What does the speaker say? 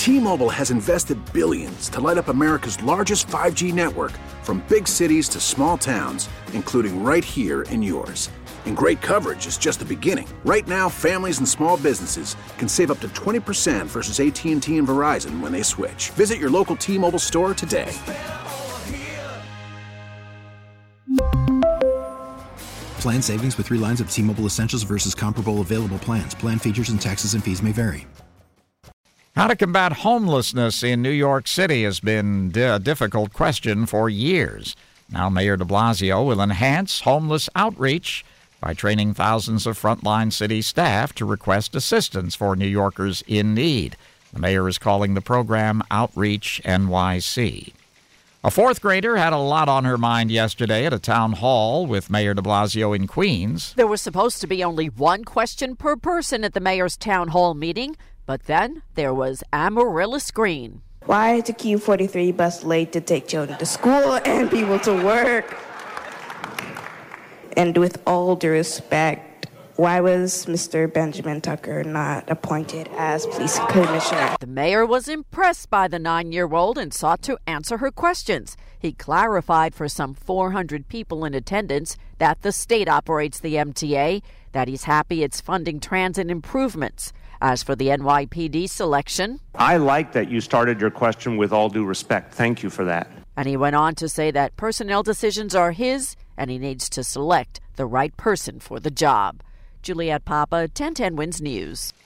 T-Mobile has invested billions to light up America's largest 5G network, from big cities to small towns, including right here in yours. And great coverage is just the beginning. Right now, families and small businesses can save up to 20% versus AT&T and Verizon when they switch. Visit your local T-Mobile store today. Plan savings with 3 lines of T-Mobile Essentials versus comparable available plans. Plan features and taxes and fees may vary. How to combat homelessness in New York City has been a difficult question for years. Now Mayor de Blasio will enhance homeless outreach by training thousands of frontline city staff to request assistance for New Yorkers in need. The mayor is calling the program Outreach NYC. A 4th grader had a lot on her mind yesterday at a town hall with Mayor de Blasio in Queens. There was supposed to be only one question per person at the mayor's town hall meeting, but then there was Amaryllis Green. Why is the Q43 bus late to take children to school and people to work? And with all due respect, why was Mr. Benjamin Tucker not appointed as police commissioner? The mayor was impressed by the 9-year-old and sought to answer her questions. He clarified for some 400 people in attendance that the state operates the MTA, that he's happy it's funding transit improvements. As for the NYPD selection, I like that you started your question with all due respect. Thank you for that. And he went on to say that personnel decisions are his, and he needs to select the right person for the job. Juliette Papa, 1010 Wins News.